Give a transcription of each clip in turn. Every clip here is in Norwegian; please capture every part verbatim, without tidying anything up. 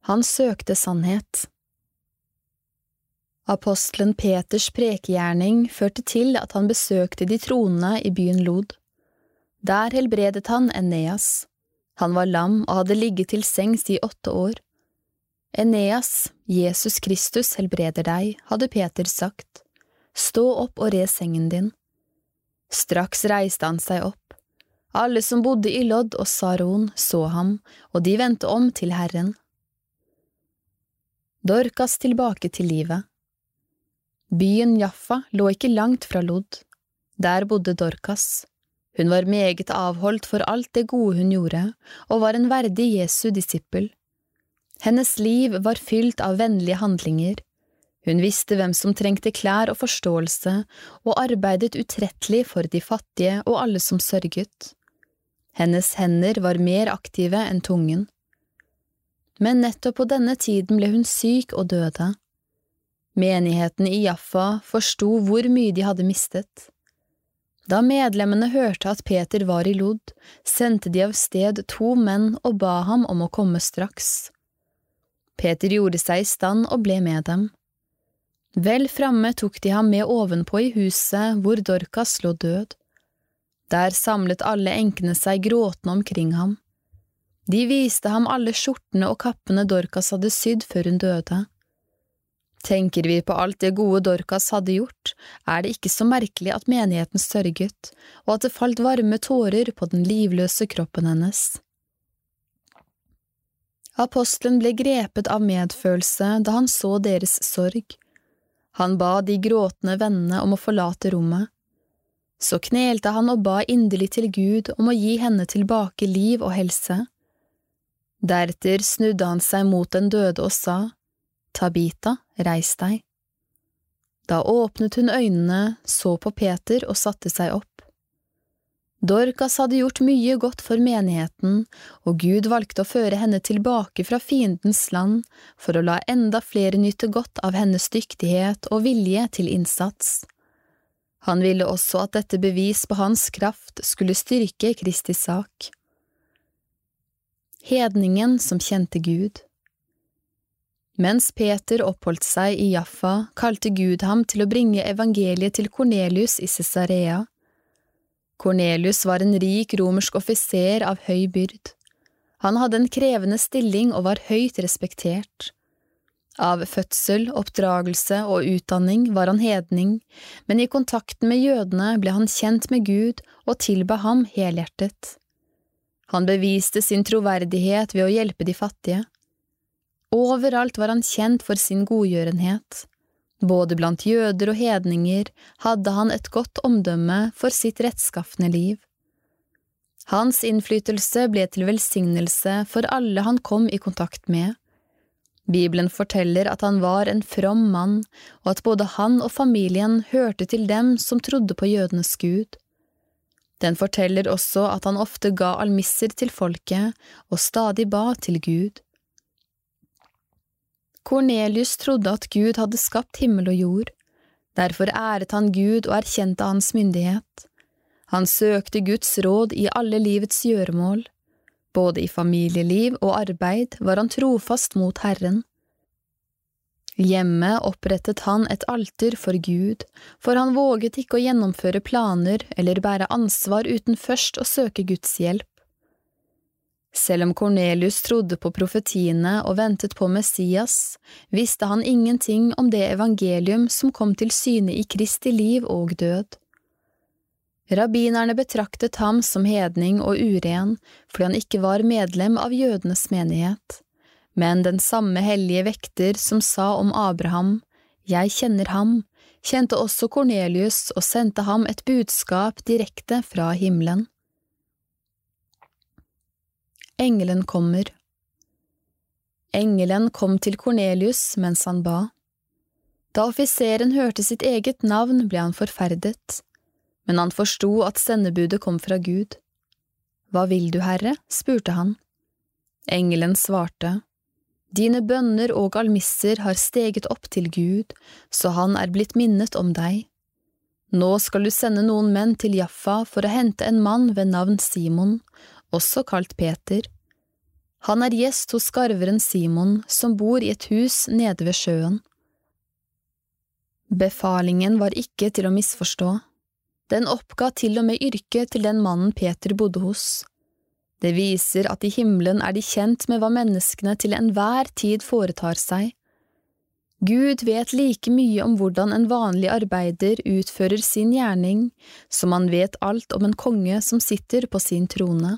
Han søkte sannhet. Apostelen Peters prekegjerning førte til at han besøkte de troende i byen Lod. Der helbredet han Eneas. Han var lam og hadde ligget til sengs i åtte år. Eneas, Jesus Kristus helbreder deg, hadde Peter sagt. Stå opp og re sengen din. Straks reiste han seg opp. Alle som bodde i Lodd og Saron så ham, og de vendte om til Herren. Dorkas tilbake til livet. Byen Jaffa lå ikke langt fra Lodd. Der bodde Dorkas. Hun var meget avholdt for alt det gode hun gjorde, og var en verdig Jesu disippel. Hennes liv var fylt av vennlige handlinger. Hun visste hvem som trengte klær og forståelse, og arbeidet utrettelig for de fattige og alle som sørget. Hennes hender var mer aktive enn tungen. Men nettopp på denne tiden ble hun syk og døde. Menigheten i Jaffa forstod hvor mye de hadde mistet. Da medlemmene hørte at Peter var i Lod, sendte de av sted to menn og ba ham om å komme straks. Peter gjorde seg i stand og ble med dem. Vel framme tok de ham med ovenpå i huset hvor Dorkas lå død. Der samlet alle enkene seg gråtende omkring ham. De viste ham alle skjortene og kappene Dorkas hadde sydd før hun døde. Tenker vi på alt det gode Dorkas hadde gjort, er det ikke så merkelig at menigheten sørget, og at det falt varme tårer på den livløse kroppen hennes. Apostelen ble grepet av medfølelse da han så deres sorg. Han ba de gråtende vennene om å forlate rommet. Så knelte han og ba inderlig til Gud om å gi henne tilbake liv og helse. Deretter snudde han seg mot den døde og sa, «Tabita, reis deg». Da åpnet hun øynene, så på Peter og satte seg opp. Dorkas hadde gjort mye godt for menigheten, og Gud valgte å føre henne tilbake fra fiendens land for å la enda flere nyte godt av hennes dyktighet og vilje til innsats. Han ville også at dette bevis på hans kraft skulle styrke Kristi sak. Hedningen som kjente Gud. Mens Peter oppholdt seg i Jaffa, kalte Gud ham til å bringe evangeliet til Kornelius i Cesarea. Kornelius var en rik romersk offiser av høy byrd. Han hadde en krevende stilling og var høyt respektert. Av fødsel, oppdragelse og utdanning var han hedning, men i kontakten med jødene ble han kjent med Gud og tilba ham helhjertet. Han beviste sin troverdighet ved å hjelpe de fattige. Overalt var han kjent for sin godgjørenhet. Både blant jøder og hedninger hadde han et godt omdømme for sitt rettskaffende liv. Hans innflytelse ble til velsignelse for alle han kom i kontakt med. Bibelen forteller at han var en from mann, og at både han og familien hørte til dem som trodde på jødenes Gud. Den forteller også at han ofte ga almisser til folket og stadig ba til Gud. Kornelius trodde at Gud hadde skapt himmel og jord. Derfor æret han Gud og erkjente hans myndighet. Han søkte Guds råd i alle livets gjøremål. Både i familieliv og arbeid var han trofast mot Herren. Hjemme opprettet han et alter for Gud, for han våget ikke å gjennomføre planer eller bære ansvar uten først å søke Guds hjelp. Selv om Kornelius trodde på profetiene og ventet på Messias, visste han ingenting om det evangelium som kom til syne i Kristi liv og død. Rabbinerne betraktet ham som hedning og uren, fordi han ikke var medlem av jødenes menighet. Men den samme hellige vekter som sa om Abraham, «Jeg kjenner ham», kjente også Kornelius og sendte ham et budskap direkte fra himmelen. Engelen kommer. Engelen kom til Kornelius mens han ba. Da offiseren hørte sitt eget navn, ble han forferdet, men han forstod at sendebudet kom fra Gud. «Hva vil du, Herre?» spurte han. Engelen svarte, «Dine bønner og almisser har steget opp til Gud, så han er blitt minnet om deg. Nå skal du sende noen menn til Jaffa for å hente en mann ved navn Simon, også kalt Peter. Han er gjest hos skarveren Simon, som bor i et hus nede ved sjøen. Befalingen var ikke til å misforstå. Den oppga til og med yrket til den mannen Peter bodde hos. Det viser at i himmelen er de kjent med hva menneskene til enhver tid foretar seg. Gud vet like mye om hvordan en vanlig arbeider utfører sin gjerning, som han vet alt om en konge som sitter på sin trone.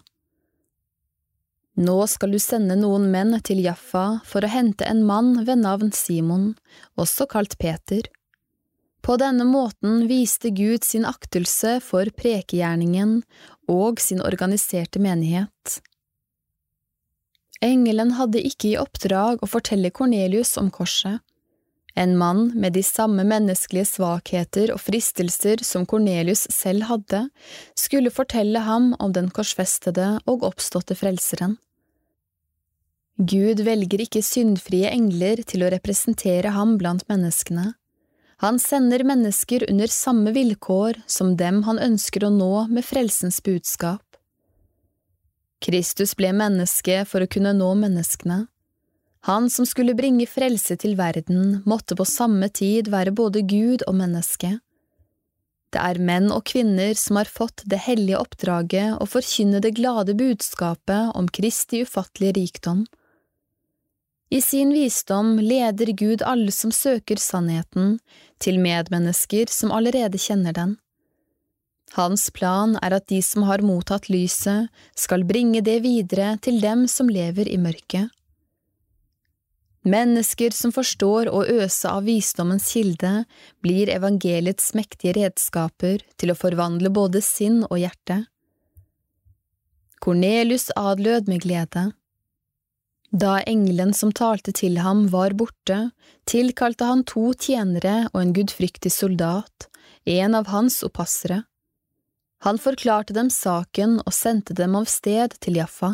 Nå skal du sende noen menn til Jaffa for å hente en mann ved navn Simon, også kalt Peter. På denne måten viste Gud sin aktelse for prekegjerningen og sin organiserte menighet. Engelen hadde ikke i oppdrag å fortelle Kornelius om korset. En mann med de samme menneskelige svakheter og fristelser som Kornelius selv hadde, skulle fortelle ham om den korsfestede og oppståtte frelseren. Gud velger ikke syndfrie engler til å representere ham blant menneskene. Han sender mennesker under samme vilkår som dem han ønsker å nå med frelsens budskap. Kristus ble menneske for å kunne nå menneskene. Han som skulle bringe frelse til verden, måtte på samme tid være både Gud og menneske. Det er menn og kvinner som har fått det hellige oppdraget å forkynne det glade budskapet om Kristi ufattelige rikdom. I sin visdom leder Gud alle som søker sannheten, til medmennesker som allerede kjenner den. Hans plan er at de som har mottatt lyset, skal bringe det videre til dem som lever i mørket. Mennesker som forstår å øse av visdommens kilde, blir evangeliets mektige redskaper til å forvandle både sinn og hjerte. Kornelius adlød med glede. Da engelen som talte til ham var borte, tilkalte han to tjenere og en gudfryktig soldat, en av hans oppassere. Han forklarte dem saken og sendte dem av sted til Jaffa.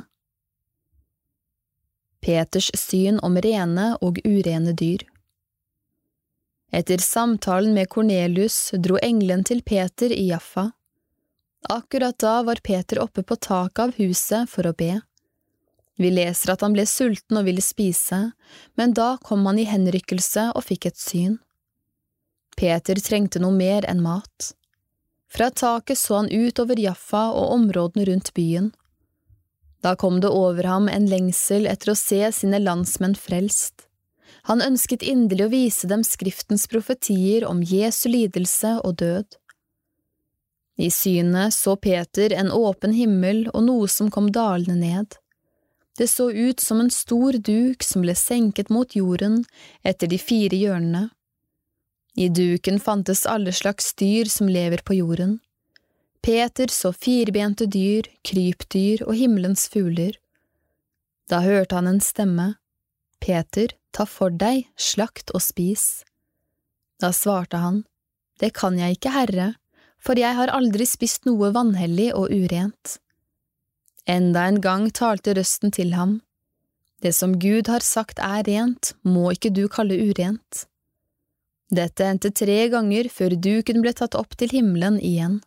Peters syn om rene og urene dyr. Etter samtalen med Kornelius dro engelen til Peter i Jaffa. Akkurat da var Peter oppe på taket av huset for å be. Vi leser at han ble sulten og ville spise, men da kom han i henrykkelse og fikk et syn. Peter trengte noe mer enn mat. Fra taket så han ut over Jaffa og områdene rundt byen. Da kom det over ham en lengsel etter å se sine landsmenn frelst. Han ønsket inderlig å vise dem skriftens profetier om Jesu lidelse og død. I synet så Peter en åpen himmel og noe som kom dalende ned. Det så ut som en stor duk som ble senket mot jorden etter de fire hjørnene. I duken fantes alle slags dyr som lever på jorden. Peter så firbente dyr, krypdyr og himmelens fugler. Da hørte han en stemme. Peter, ta for deg, slakt og spis. Da svarte han, det kan jeg ikke, Herre, for jeg har aldri spist noe vanhellig og urent. Enda en gang talte røsten til ham. Det som Gud har sagt er rent, må ikke du kalle urent. Dette hendte tre ganger før duken ble tatt opp til himmelen igjen.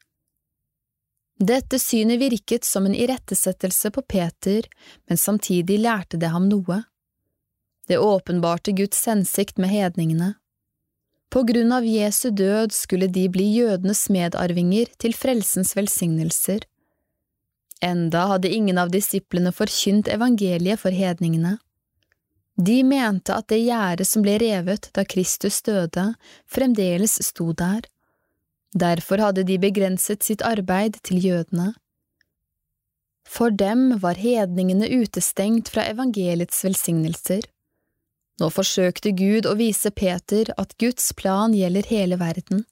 Dette synet virket som en irettesettelse på Peter, men samtidig lærte det ham noe. Det åpenbarte Guds hensikt med hedningene. På grunn av Jesu død skulle de bli jødenes medarvinger til frelsens velsignelser. Enda hadde ingen av disiplene forkynt evangeliet for hedningene. De mente at det gjerde som ble revet da Kristus døde, fremdeles sto der. Derfor hadde de begrenset sitt arbeid til jødene. For dem var hedningene utestengt fra evangeliets velsignelser. Nå forsøkte Gud å vise Peter at Guds plan gjelder hele verden.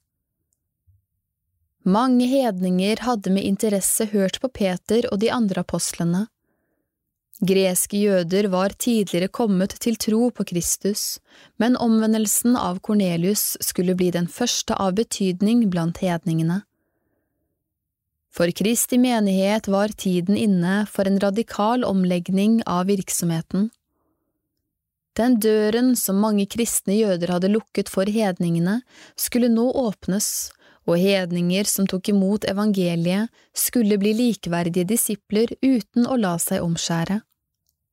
Mange hedninger hadde med interesse hørt på Peter og de andre apostlene. Greske jøder var tidligere kommet til tro på Kristus, men omvendelsen av Kornelius skulle bli den første av betydning blant hedningene. For Kristi menighet var tiden inne for en radikal omlegging av virksomheten. Den døren som mange kristne jøder hadde lukket for hedningene, skulle nå åpnes, og hedninger som tok imot evangeliet skulle bli likeverdige disipler uten å la seg omskjære.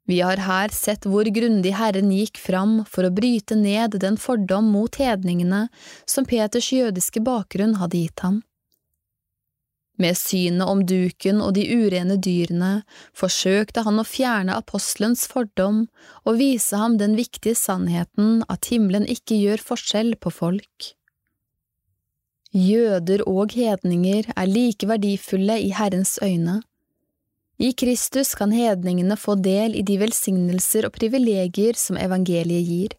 Vi har her sett hvor grundig Herren gikk fram for å bryte ned den fordom mot hedningene som Peters jødiske bakgrunn hadde gitt ham. Med synet om duken og de urene dyrene forsøkte han å fjerne apostelens fordom og vise ham den viktige sannheten at himmelen ikke gjør forskjell på folk. Jøder og hedninger er like verdifulle i Herrens øyne. I Kristus kan hedningene få del i de velsignelser og privilegier som evangeliet gir.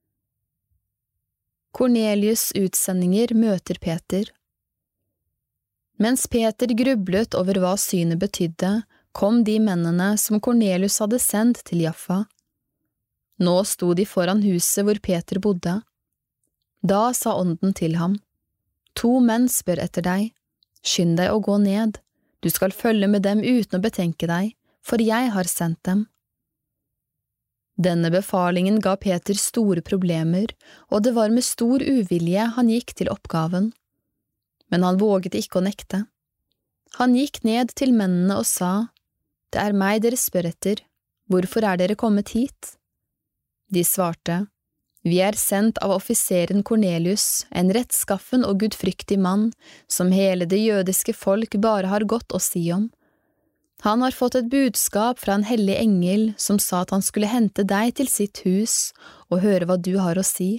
Kornelius' utsendinger møter Peter. Mens Peter grublet over hva synet betydde, kom de mennene som Kornelius hadde sendt til Jaffa. Nå sto de foran huset hvor Peter bodde. Da sa ånden til ham, «To menn spør etter deg, skynd deg å gå ned. Du skal følge med dem uten å betenke deg, for jeg har sendt dem.» Denne befalingen ga Peter store problemer, og det var med stor uvilje han gikk til oppgaven. Men han våget ikke å nekte. Han gikk ned til mennene og sa, «Det er meg dere spør etter, hvorfor er dere kommet hit?» De svarte, «Vi er sendt av offiseren Kornelius, en rettskaffen og gudfryktig mann, som hele det jødiske folk bare har godt å si om. Han har fått et budskap fra en hellig engel som sa at han skulle hente deg til sitt hus og høre hva du har å si.»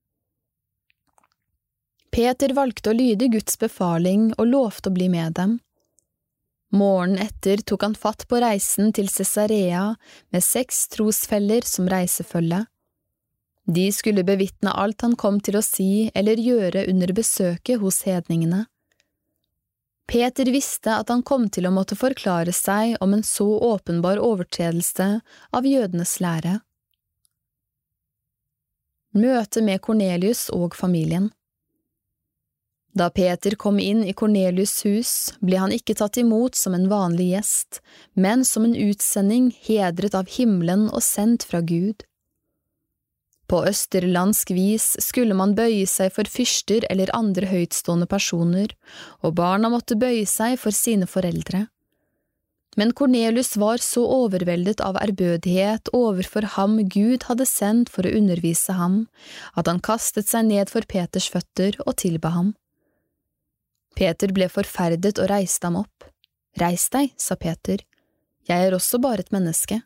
Peter valgte å lyde Guds befaling og lovte å bli med dem. Morgenen etter tok han fatt på reisen til Cesarea med seks trosfeller som reisefølge. De skulle bevitne alt han kom til å si eller gjøre under besøket hos hedningene. Peter visste at han kom til å måtte forklare seg om en så åpenbar overtredelse av jødenes lære. Møte med Kornelius og familien. Da Peter kom inn i Kornelius' hus, ble han ikke tatt imot som en vanlig gjest, men som en utsending hedret av himmelen og sendt fra Gud. På østerlandsk vis skulle man bøye seg for fyrster eller andre høytstående personer, og barna måtte bøye seg for sine foreldre. Men Kornelius var så overveldet av ærbødighet overfor ham Gud hadde sendt for å undervise ham, at han kastet seg ned for Peters føtter og tilba ham. Peter ble forferdet og reiste ham opp. «Reis deg», sa Peter, «jeg er også bare et menneske.»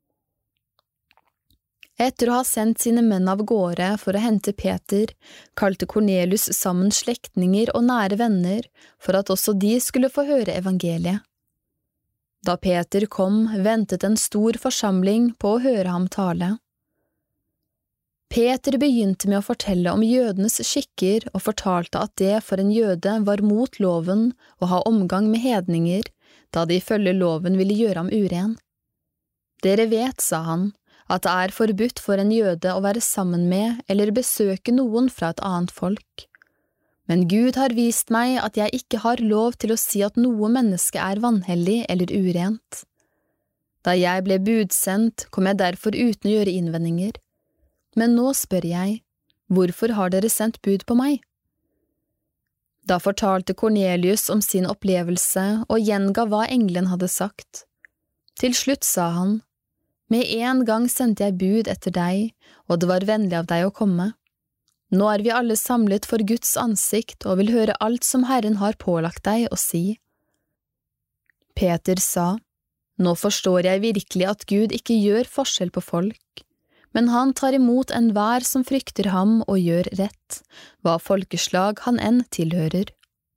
Etter å ha sendt sine menn av gårde for å hente Peter, kalte Kornelius sammen slektninger og nære venner for at også de skulle få høre evangeliet. Da Peter kom, ventet en stor forsamling på å høre ham tale. Peter begynte med å fortelle om jødenes skikker og fortalte at det for en jøde var mot loven å ha omgang med hedninger, da de ifølge loven ville gjøre ham uren. «Dere vet», sa han, «at det er forbudt for en jøde å være sammen med eller besøke noen fra et annet folk. Men Gud har vist meg at jeg ikke har lov til å si at noe menneske er vanhellig eller urent. Da jeg ble budsendt, kom jeg derfor uten å gjøre innvendinger. Men nå spør jeg, hvorfor har dere sendt bud på meg?» Da fortalte Kornelius om sin opplevelse og gjenga hva engelen hadde sagt. Til slutt sa han, «Med en gang sendte jeg bud etter deg, og det var vennlig av deg å komme. Nå er vi alle samlet for Guds ansikt og vil høre alt som Herren har pålagt deg å si.» Peter sa, «Nå forstår jeg virkelig at Gud ikke gjør forskjell på folk, men han tar imot enhver som frykter ham og gjør rett, hva folkeslag han enn tilhører.»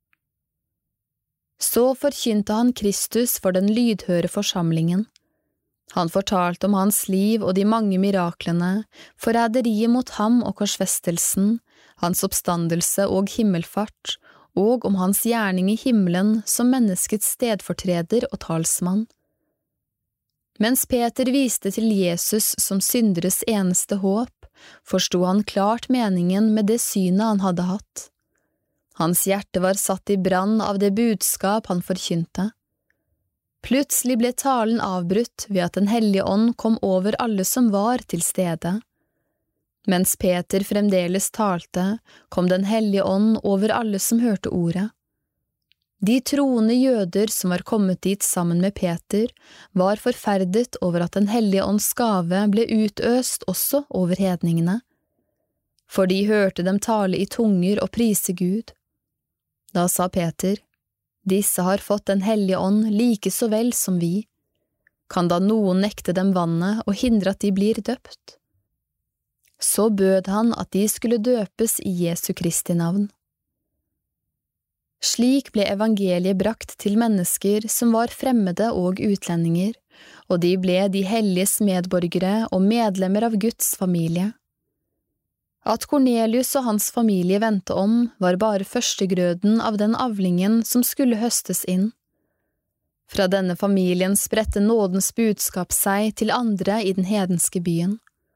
Så forkynte han Kristus for den lydhøre forsamlingen. Han fortalte om hans liv og de mange miraklene, forræderiet mot ham og korsfestelsen, hans oppstandelse og himmelfart, og om hans gjerning i himmelen som menneskets stedfortreder og talsmann. Mens Peter viste til Jesus som synderes eneste håp, forstod han klart meningen med det synet han hadde hatt. Hans hjerte var satt i brann av det budskap han forkynte. Plutselig ble talen avbrutt ved at Den hellige ånd kom over alle som var til stede. Mens Peter fremdeles talte, kom Den hellige ånd over alle som hørte ordet. De troende jøder som var kommet dit sammen med Peter, var forferdet over at den hellige ånds gave ble utøst også over hedningene, for de hørte dem tale i tunger og prise Gud. Da sa Peter, disse har fått den hellige ånd like så vel som vi. Kan da noen nekte dem vannet og hindre at de blir døpt? Så bød han at de skulle døpes i Jesu Kristi navn. Slik ble evangeliet brakt til mennesker som var fremmede og utlendinger, og de ble de helliges medborgere og medlemmer av Guds familie. At Kornelius og hans familie vendte om, var bare førstegrøden av den avlingen som skulle høstes inn. Fra denne familien spredte nådens budskap seg til andre i den hedenske byen.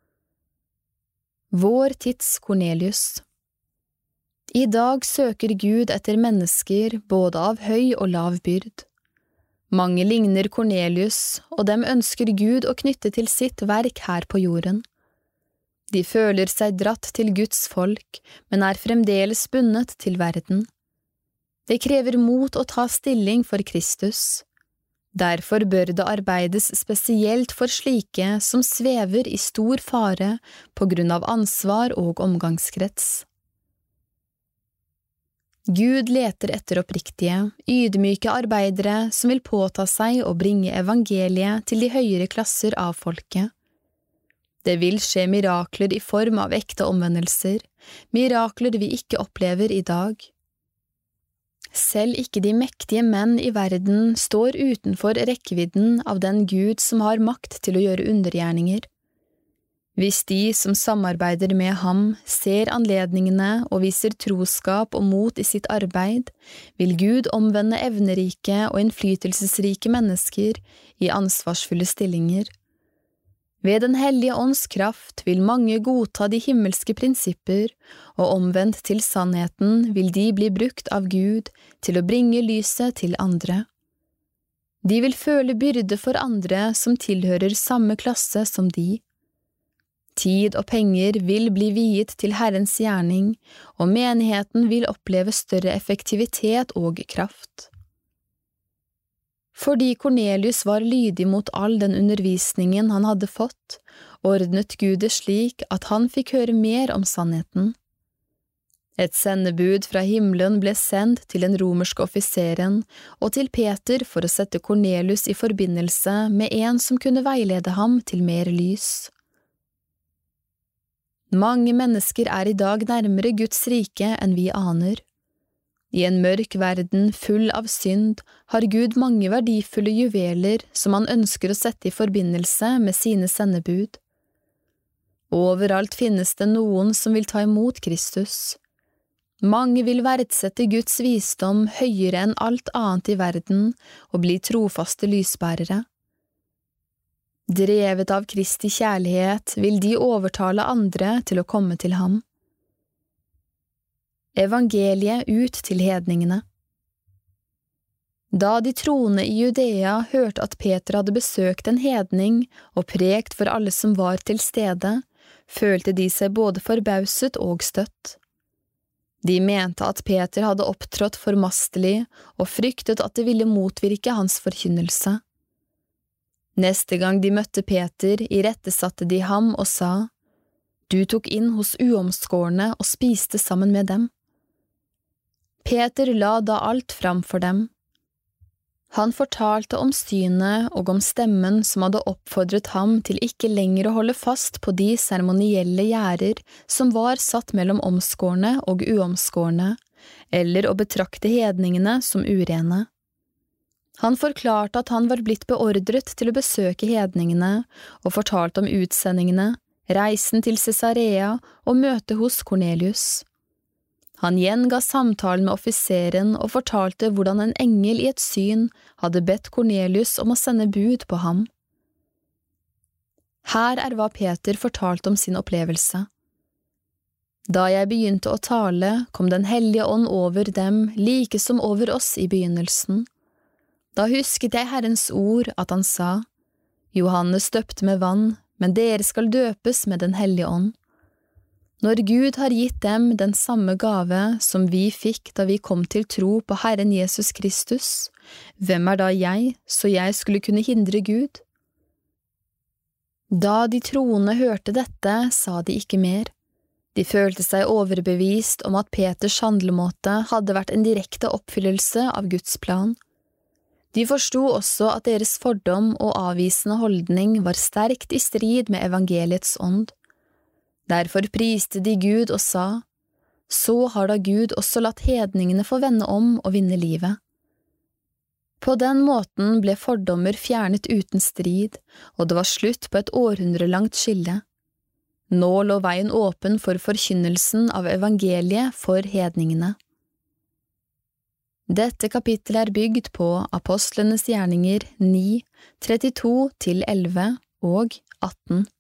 Vår tids Kornelius. I dag søker Gud etter mennesker både av høy og lav byrd. Mange ligner Kornelius, og dem ønsker Gud å knytte til sitt verk her på jorden. De føler seg dratt til Guds folk, men er fremdeles bundet til verden. Det krever mot å ta stilling for Kristus. Derfor bør det arbeides spesielt for slike som svever i stor fare på grunn av ansvar og omgangskrets. Gud leter etter oppriktige, ydmyke arbeidere som vil påta seg å bringe evangeliet til de høyere klasser av folket. Det vil skje mirakler i form av ekte omvendelser, mirakler vi ikke opplever i dag. Selv ikke de mektige menn i verden står utenfor rekkevidden av den Gud som har makt til å gjøre undergjerninger. Hvis de som samarbeider med ham ser anledningene og viser troskap og mot i sitt arbeid, vil Gud omvende evnerike og innflytelsesrike mennesker i ansvarsfulle stillinger. Ved den hellige ånds kraft vil mange godta de himmelske prinsipper, og omvendt til sannheten vil de bli brukt av Gud til å bringe lyset til andre. De vil føle byrde for andre som tilhører samme klasse som de. Tid og penger vil bli viet til Herrens gjerning, og menigheten vil oppleve større effektivitet og kraft. Fordi Kornelius var lydig mot all den undervisningen han hadde fått, ordnet Gud det slik at han fikk høre mer om sannheten. Et sendebud fra himmelen ble sendt til den romerske offiseren og til Peter for å sette Kornelius i forbindelse med en som kunne veilede ham til mer lys. Mange mennesker er i dag nærmere Guds rike enn vi aner. I en mørk verden full av synd har Gud mange verdifulle juveler som han ønsker å sette i forbindelse med sine sendebud. Overalt finnes det noen som vil ta imot Kristus. Mange vil verdsette Guds visdom høyere enn alt annet i verden og bli trofaste lysbærere. Drevet av Kristi kjærlighet vil de overtale andre til å komme til ham. Evangeliet ut til hedningene. Da de troende i Judea hørte at Peter hadde besøkt en hedning og prekt for alle som var til stede, følte de seg både forbauset og støtt. De mente at Peter hadde opptrådt formastelig og fryktet at det ville motvirke hans forkynnelse. Neste gang de møtte Peter, irettesatte de ham og sa, «Du tok inn hos uomskårne og spiste sammen med dem.» Peter la da alt fram for dem. Han fortalte om synet og om stemmen som hadde oppfordret ham til ikke lenger å holde fast på de seremonielle gjerder som var satt mellom omskårne og uomskårne, eller å betrakte hedningene som urene. Han forklarte at han var blitt beordret til å besøke hedningene, og fortalte om utsendingene, reisen til Cesarea og møtet hos Kornelius. Han gjenga samtalen med offiseren og fortalte hvordan en engel i et syn hadde bedt Kornelius om å sende bud på ham. Her er hva Peter fortalte om sin opplevelse. Da jeg begynte å tale, kom den hellige ånd over dem, like som over oss i begynnelsen. Da husket jeg Herrens ord at han sa, Johannes døpte med vann, men dere skal døpes med den hellige ånd. Når Gud har gitt dem den samme gave som vi fikk da vi kom til tro på Herren Jesus Kristus, hvem er da jeg, så jeg skulle kunne hindre Gud? Da de troende hørte dette, sa de ikke mer. De følte seg overbevist om at Peters handlemåte hadde vært en direkte oppfyllelse av Guds plan. De forsto også at deres fordom og avvisende holdning var sterkt i strid med evangeliets ånd. Derfor priste de Gud og sa, så har da Gud også latt hedningene få vende om og vinne livet. På den måten ble fordommer fjernet uten strid, og det var slutt på et århundrelangt skille. Nå lå veien åpen for forkynnelsen av evangeliet for hedningene. Dette kapittel er bygd på Apostlenes gjerninger ni, trettito til elleve og atten.